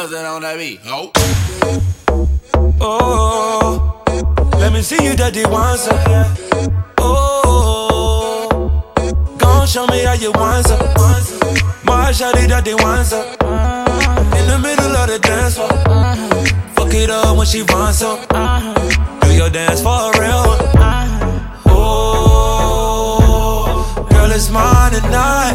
Nothing on that beat. Oh. Oh, let me see you dirty once. Oh, gon' show me how you want some. My shawty dirty once. In the middle of the dance floor. Fuck it up when she wants some. Do your dance for real. Oh, girl, it's mine tonight.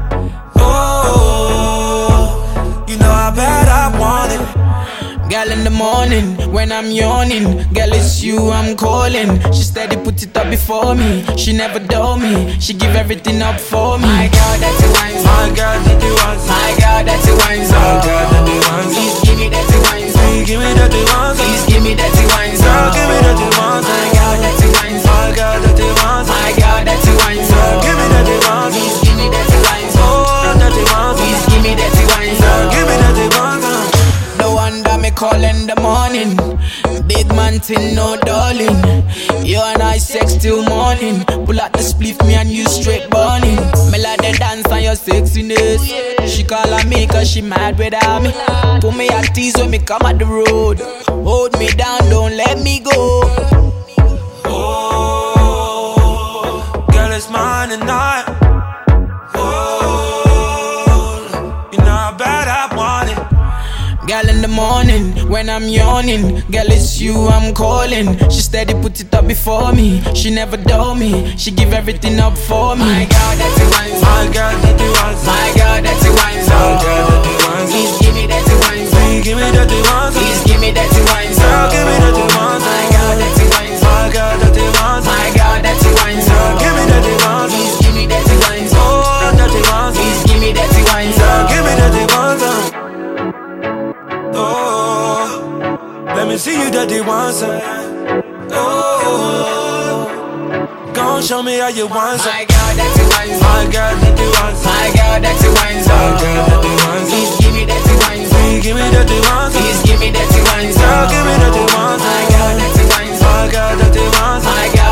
Oh, you know how bad I want it. Girl, in the morning, when I'm yawning, girl, it's you I'm calling. She steady put it up before me. She never dull me. She give everything up for me. My girl, that's a wine song. My girl, that's a wine song. My girl, that's a wine song. My girl, that's a wine song. Please give me that wine song. Please give me that wine song. Please give me that wine song. Girl, give me that wine song. My girl, that's a wine song. My girl, that's a wine song. My girl, that's a wine song. Girl, give me that wine song. Please give me that wine song. Oh, that's a wine song. Please give me that wine song. Give me that wine song. No wonder me call in the morning. Big man thing, no darling. You and I sex till morning. Pull out the spliff, me and you straight burning. Me like the dance on your sexiness. She call on me cause she mad without me. Put me at tease when me come at the road. Hold me down, don't let me go. Oh, girl, it's mine tonight. Oh, you know how bad I want it. Girl, in the morning, when I'm yawning, girl, it's you I'm calling. She steady put it up before me. She never dull me. She give everything up for me. My girl, that's a wine song. My girl, that's a wine song. My girl, that's a wine song. My girl, that's a wine song. Please give me that wine song. Please give me that wine song. Please give me that wine song. Girl, give me that wine song. My girl, that's a wine song. My girl, that's a wine song. My girl, that's a wine song. Give me that wine song. Please give me that wine song. Oh, that's a wine song. Please give me that wine song. Give me that wine song. Oh, let me see you dirty once. Oh, gon' show me how you want some. My girl, that's a wine song. My girl, that's a wine song. My girl, that's a wine song. My girl, that's a wine song. Please give me that wine song. Please give me that wine song. Please give me that wine song. Girl, give me that wine song. My girl, that's a wine song. My girl, that's a wine song. My girl,